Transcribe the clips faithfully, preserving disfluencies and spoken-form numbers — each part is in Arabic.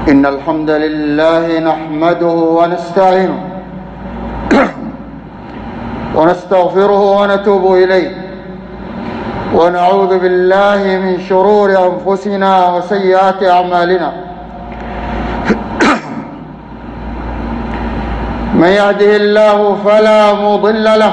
إن الحمد لله نحمده ونستعينه ونستغفره ونتوب إليه ونعوذ بالله من شرور أنفسنا وسيئات أعمالنا. من يهده الله فلا مضل له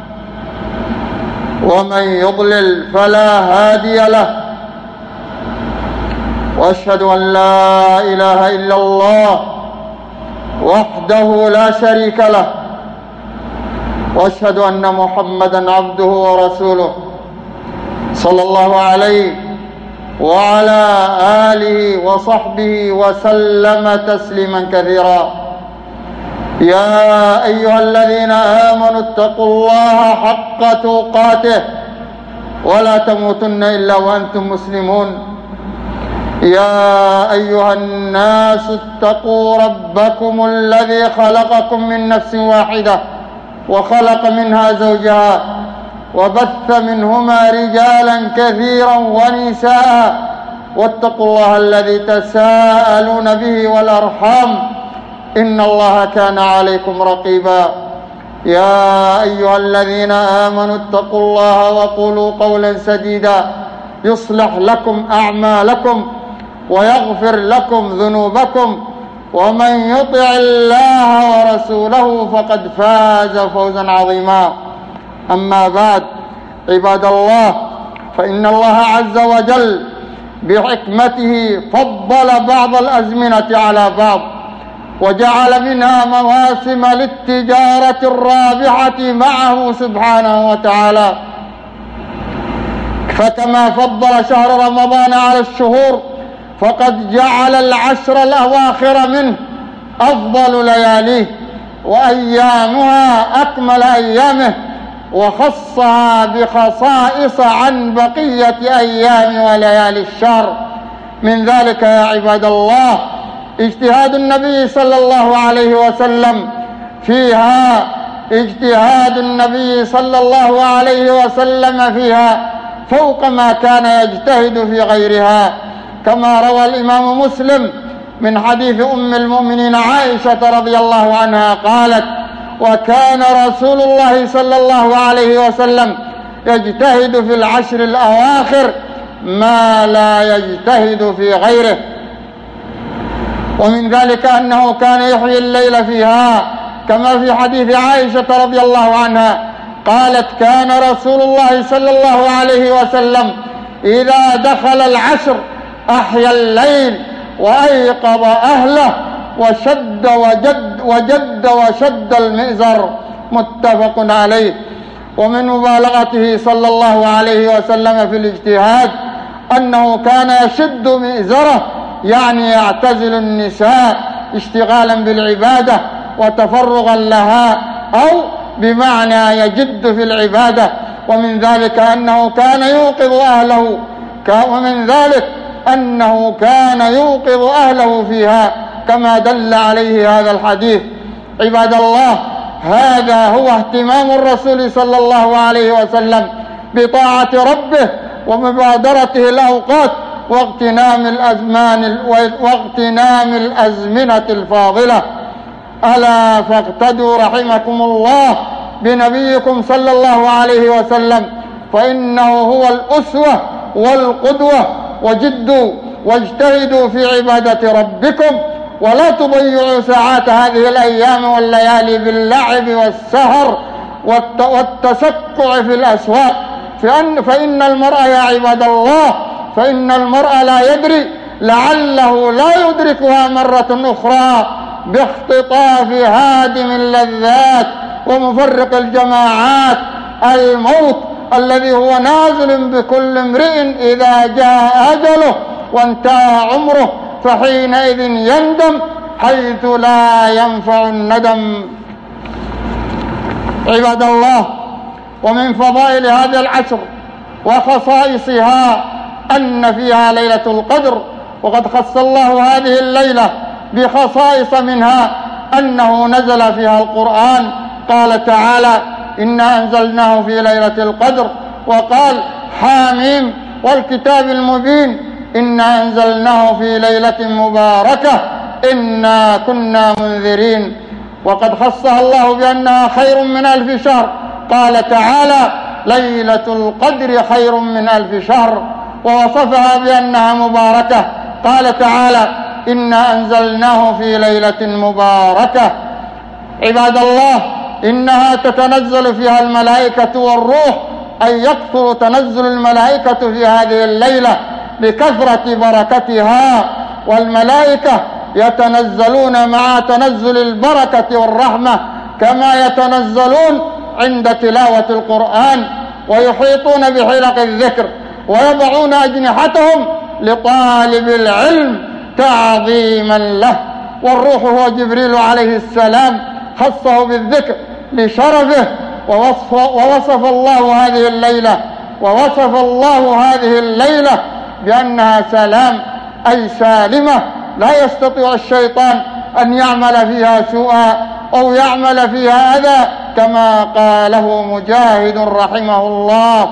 ومن يضلل فلا هادي له، وأشهد أن لا إله إلا الله وحده لا شريك له، وأشهد أن محمدًا عبده ورسوله صلى الله عليه وعلى آله وصحبه وسلم تسليمًا كثيرا. يا أيها الذين آمنوا اتقوا الله حق تقاته ولا تموتن إلا وأنتم مسلمون. يا أيها الناس اتقوا ربكم الذي خلقكم من نفس واحدة وخلق منها زوجها وبث منهما رجالا كثيرا ونساء، واتقوا الله الذي تساءلون به والأرحام إن الله كان عليكم رقيبا. يا أيها الذين آمنوا اتقوا الله وقولوا قولا سديدا يصلح لكم أعمالكم ويغفر لكم ذنوبكم، ومن يطع الله ورسوله فقد فاز فوزا عظيما. أما بعد، عباد الله، فإن الله عز وجل بحكمته فضل بعض الأزمنة على بعض، وجعل منها مواسم للتجارة الرابحة معه سبحانه وتعالى. فكما فضل شهر رمضان على الشهور، فقد جعل العشر الأواخر منه أفضل لياليه وأيامها أكمل أيامه، وخصها بخصائص عن بقية أيام وليالي الشهر. من ذلك يا عباد الله اجتهاد النبي صلى الله عليه وسلم فيها اجتهاد النبي صلى الله عليه وسلم فيها فوق ما كان يجتهد في غيرها، كما روى الإمام مسلم من حديث أم المؤمنين عائشة رضي الله عنها قالت: وكان رسول الله صلى الله عليه وسلم يجتهد في العشر الأواخر ما لا يجتهد في غيره. ومن ذلك أنه كان يحيي الليل فيها، كما في حديث عائشة رضي الله عنها قالت: كان رسول الله صلى الله عليه وسلم إذا دخل العشر أحيا الليل وأيقظ أهله وشد وجد وجد وشد المئزر، متفق عليه. ومن مبالغته صلى الله عليه وسلم في الاجتهاد أنه كان يشد مئزره، يعني يعتزل النساء اشتغالا بالعبادة وتفرغا لها، أو بمعنى يجد في العبادة. ومن ذلك أنه كان يوقظ أهله ومن ذلك أنه كان يوقظ أهله فيها، كما دل عليه هذا الحديث. عباد الله، هذا هو اهتمام الرسول صلى الله عليه وسلم بطاعة ربه ومبادرته الأوقات واغتنام الأزمان واغتنام الأزمنة الفاضلة. ألا فاقتدوا رحمكم الله بنبيكم صلى الله عليه وسلم، فإنه هو الأسوة والقدوة. وجدوا واجتهدوا في عبادة ربكم، ولا تضيعوا ساعات هذه الأيام والليالي باللعب والسهر والتسكع في الأسواق، فإن, فإن المرء يا عباد الله فإن المرء لا يدري لعله لا يدركها مرة أخرى باختطاف هادم اللذات ومفرق الجماعات، الموت الذي هو نازل بكل امرئ إذا جاء أجله وانتهى عمره، فحينئذ يندم حيث لا ينفع الندم. عباد الله، ومن فضائل هذا العشر وخصائصها أن فيها ليلة القدر، وقد خص الله هذه الليلة بخصائص، منها أنه نزل فيها القرآن. قال تعالى: إنا أنزلناه في ليلة القدر، وقال: حاميم والكتاب المبين إنا أنزلناه في ليلة مباركة إنا كنا منذرين. وقد خصها الله بأنها خير من ألف شهر، قال تعالى ليلة القدر خير من ألف شهر، ووصفها بأنها مباركة، قال تعالى إنا أنزلناه في ليلة مباركة. عباد الله، إنها تتنزل فيها الملائكة والروح، أي يكثر تنزل الملائكة في هذه الليلة بكثرة بركتها، والملائكة يتنزلون مع تنزل البركة والرحمة كما يتنزلون عند تلاوة القرآن، ويحيطون بحلق الذكر ويضعون أجنحتهم لطالب العلم تعظيما له. والروح هو جبريل عليه السلام، خصه بالذكر لشرفه، ووصف, ووصف الله هذه الليلة ووصف الله هذه الليلة بأنها سلام، أي سالمة، لا يستطيع الشيطان أن يعمل فيها سوءا أو يعمل فيها أذى، كما قاله مجاهد رحمه الله.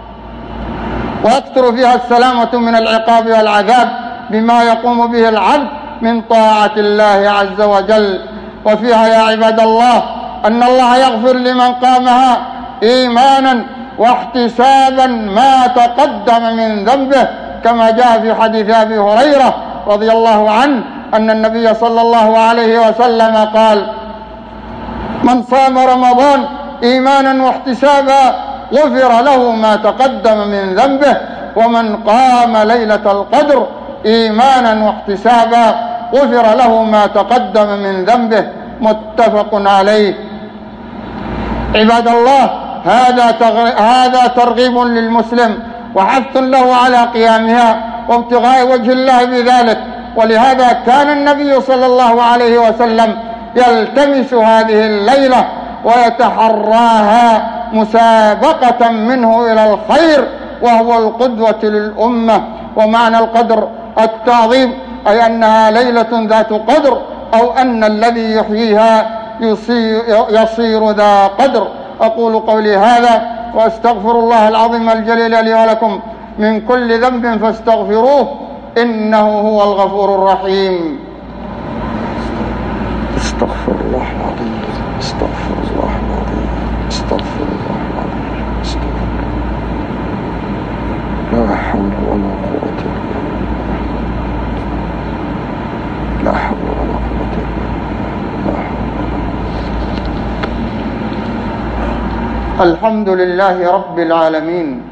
ويكثر فيها السلامة من العقاب والعذاب بما يقوم به العبد من طاعة الله عز وجل. وفيها يا عباد الله أن الله يغفر لمن قامها إيمانا واحتسابا ما تقدم من ذنبه، كما جاء في حديث أبي هريرة رضي الله عنه أن النبي صلى الله عليه وسلم قال من صام رمضان إيمانا واحتسابا غفر له ما تقدم من ذنبه، ومن قام ليلة القدر إيمانا واحتسابا غفر له ما تقدم من ذنبه، متفق عليه. عباد الله، هذا هذا ترغيب للمسلم وحث له على قيامها وابتغاء وجه الله بذلك، ولهذا كان النبي صلى الله عليه وسلم يلتمس هذه الليلة ويتحراها مسابقة منه إلى الخير، وهو القدوة للأمة. ومعنى القدر التعظيم، أي أنها ليلة ذات قدر، أو أن الذي يحييها يصير, يصير ذا قدر. أقول قولي هذا وأستغفر الله العظيم الجليل لي ولكم من كل ذنب فاستغفروه إنه هو الغفور الرحيم. استغفر الله العظيم، استغفر الله العظيم، استغفر الله العظيم، استغفر. لا حول ولا قوة إلا بالله، لا حول ولا قوة إلا بالله. الحمد لله رب العالمين،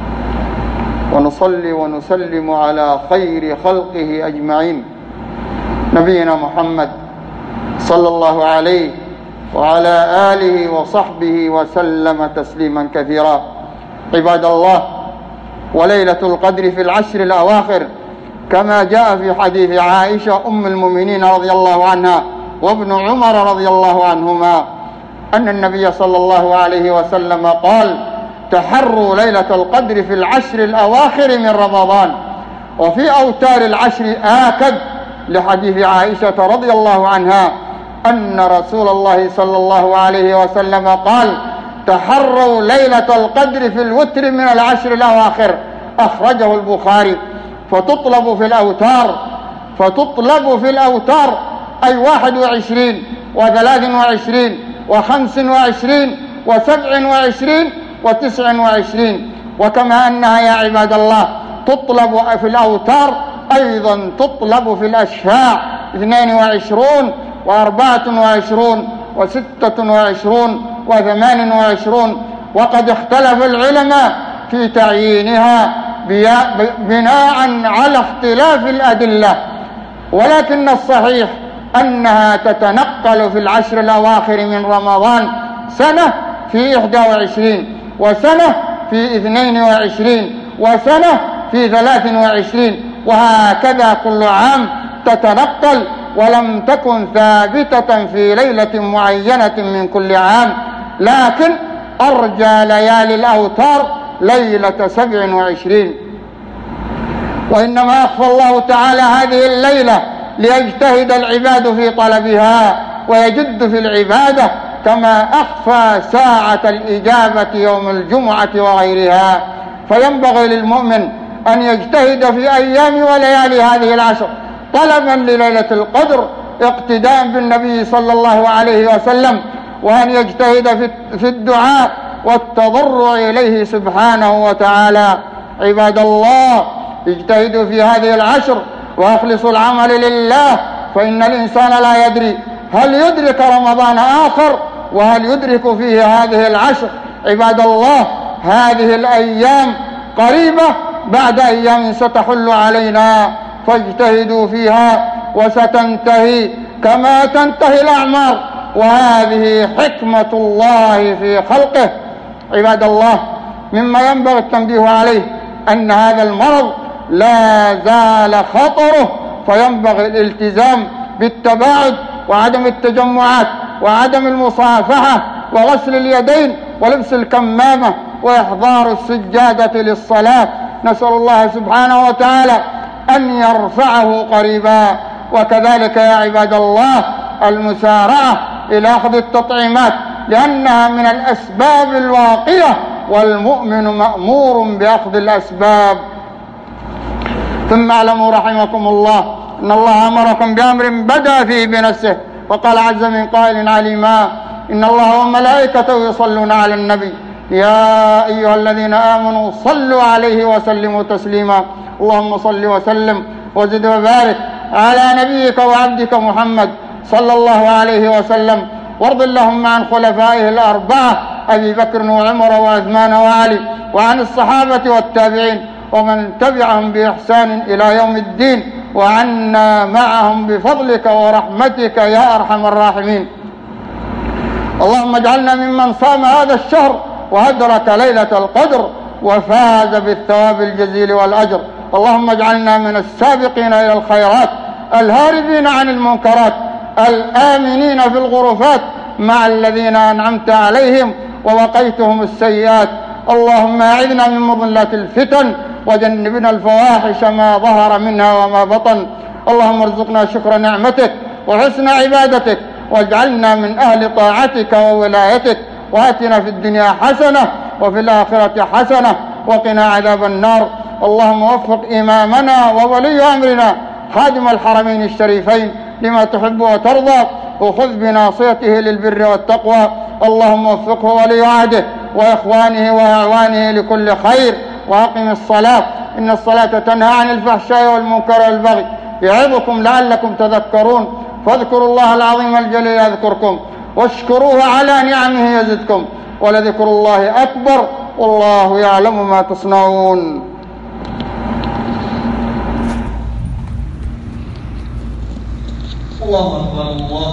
ونصلي ونسلم على خير خلقه أجمعين، نبينا محمد صلى الله عليه وعلى آله وصحبه وسلم تسليما كثيرا. عباد الله، وليلة القدر في العشر الأواخر كما جاء في حديث عائشة أم المؤمنين رضي الله عنها وابن عمر رضي الله عنهما أن النبي صلى الله عليه وسلم قال تحروا ليلة القدر في العشر الأواخر من رمضان. وفي أوتار العشر آكد لحديث عائشة رضي الله عنها أن رسول الله صلى الله عليه وسلم قال تحروا ليلة القدر في الوتر من العشر الأواخر، أخرجه البخاري. فتطلب في الأوتار فتطلب في الأوتار أي واحد وعشرين وثلاث وعشرين وخمس وعشرين وسبع وعشرين وتسع وعشرين. وكما أنها يا عباد الله تطلب في الأوتار أيضا تطلب في الأشفاع، اثنين وعشرون وأربعة وعشرون وستة وعشرون وثمان وعشرون. وقد اختلف العلماء في تعيينها بناء على اختلاف الأدلة، ولكن الصحيح أنها تتنقل في العشر الأواخر من رمضان، سنة في إحدى وعشرين، وسنة في اثنين وعشرين، وسنة في ثلاث وعشرين، وهكذا كل عام تتنقل، ولم تكن ثابتة في ليلة معينة من كل عام. لكن أرجى ليالي الأوتار ليلة سبع وعشرين. وإنما أخفى الله تعالى هذه الليلة ليجتهد العباد في طلبها ويجد في العبادة، كما أخفى ساعة الإجابة يوم الجمعة وغيرها. فينبغي للمؤمن أن يجتهد في أيام وليالي هذه العشر طلبا لليلة القدر اقتداء بالنبي صلى الله عليه وسلم، وأن يجتهد في الدعاء والتضرع إليه سبحانه وتعالى. عباد الله، اجتهدوا في هذه العشر وأخلصوا العمل لله، فإن الإنسان لا يدري هل يدرك رمضان آخر وهل يدرك فيه هذه العشر. عباد الله، هذه الأيام قريبة بعد أيام ستحل علينا، فاجتهدوا فيها وستنتهي كما تنتهي الأعمار، وهذه حكمة الله في خلقه. عباد الله، مما ينبغي التنبيه عليه أن هذا المرض لا زال خطره، فينبغي الالتزام بالتباعد وعدم التجمعات وعدم المصافحة وغسل اليدين ولبس الكمامة وإحضار السجادة للصلاة. نسأل الله سبحانه وتعالى أن يرفعه قريبا. وكذلك يا عباد الله المسارعة إلى أخذ التطعيمات، لأنها من الأسباب الواقية، والمؤمن مأمور بأخذ الأسباب. ثم اعلموا رحمكم الله إن الله أمركم بأمر بدأ فيه بنفسه، وقال عز من قائل عليما: إن الله وملائكته يصلون على النبي يا أيها الذين آمنوا صلوا عليه وسلموا تسليما. اللهم صل وسلم وزد وبارك على نبيك وعبدك محمد صلى الله عليه وسلم، وارض اللهم عن خلفائه الأربعة أبي بكر وعمر وعثمان وعلي، وعن الصحابة والتابعين ومن تبعهم بإحسان إلى يوم الدين، وعنا معهم بفضلك ورحمتك يا أرحم الراحمين. اللهم اجعلنا ممن صام هذا الشهر وأدرك ليلة القدر وفاز بالثواب الجزيل والأجر. اللهم اجعلنا من السابقين إلى الخيرات، الهاربين عن المنكرات، الآمنين في الغرفات مع الذين أنعمت عليهم ووقيتهم السيئات. اللهم أعذنا من مضلات الفتن وجنبنا الفواحش ما ظهر منها وما بطن. اللهم ارزقنا شكر نعمتك وحسن عبادتك، واجعلنا من أهل طاعتك وولايتك، وآتنا في الدنيا حسنة وفي الآخرة حسنة وقنا عذاب النار. اللهم وفق إمامنا وولي أمرنا خادم الحرمين الشريفين لما تحب وترضى، وخذ بناصيته للبر والتقوى. اللهم وفقه ولي عهده وإخوانه وأعوانه لكل خير، وأقم الصلاة إن الصلاة تنهى عن الفحشاء والمنكر والبغي. يعظكم لعلكم تذكرون. فاذكروا الله العظيم الجليل يذكركم، واشكروه على نعمه يزدكم، ولذكر الله أكبر، والله يعلم ما تصنعون. الله أكبر. الله